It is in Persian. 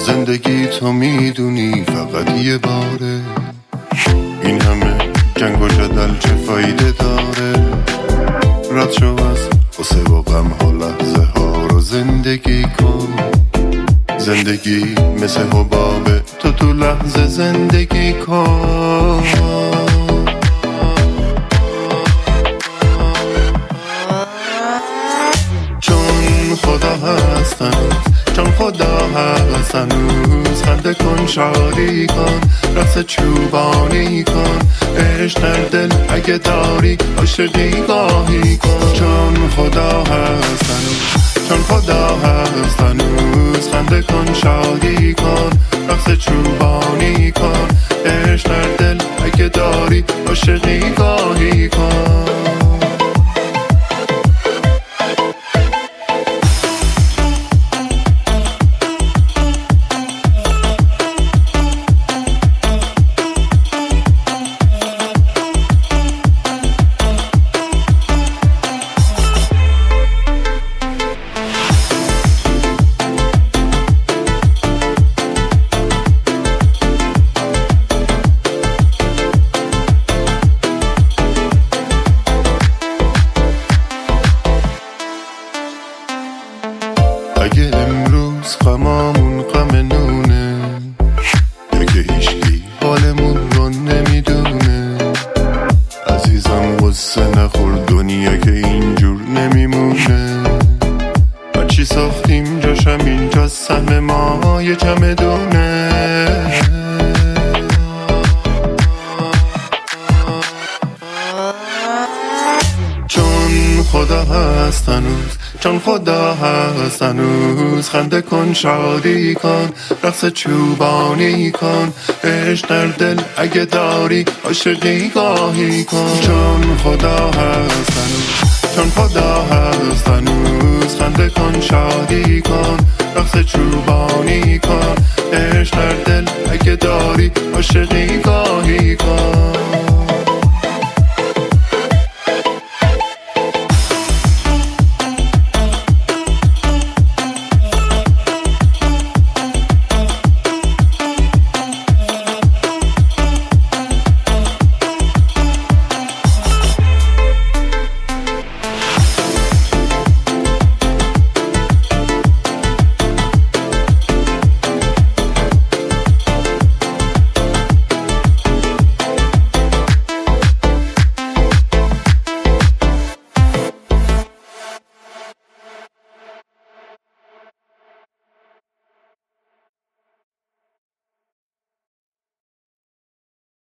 زندگی تو میدونی فقط یه باره، این همه جنگ و جدل چه فایده داره؟ رد شو از قصه و غم ها لحظه ها رو زندگی کن. زندگی مثل حبابه، تو لحظه زندگی کن. چون خدا هستن، چون خدا هست هنوز، خنده کن، شادی کن، رقص چوبانی کن، عشق در دل اگه داری، عاشقی گاهی کن. چون خدا هست هنوز، چون خدا هست هنوز، خنده کن، شادی کن، رقص چوبانی کن، عشق در دل اگه داری، عاشقی گاهی کن. اگه امروز غمامون غم نونه، یا که هیچکی حالمون رو نمیدونه، عزیزم غصه نخور، دنیا که اینجور نمیمونه. هرچی ساختیم جاشم اینجا، سهم ما یه چمدونه. چون خدا هست هنوز، چون خدا هست هنوز، خنده کن، شادی کن، رقص چوبانی کن، عشق در دل اگه داری، عاشقی گاهی کن. چون خدا هست هنوز، چون خدا هست هنوز، خنده کن، شادی کن، رقص چوبانی کن، عشق در دل اگه داری، عاشقی گاهی کن.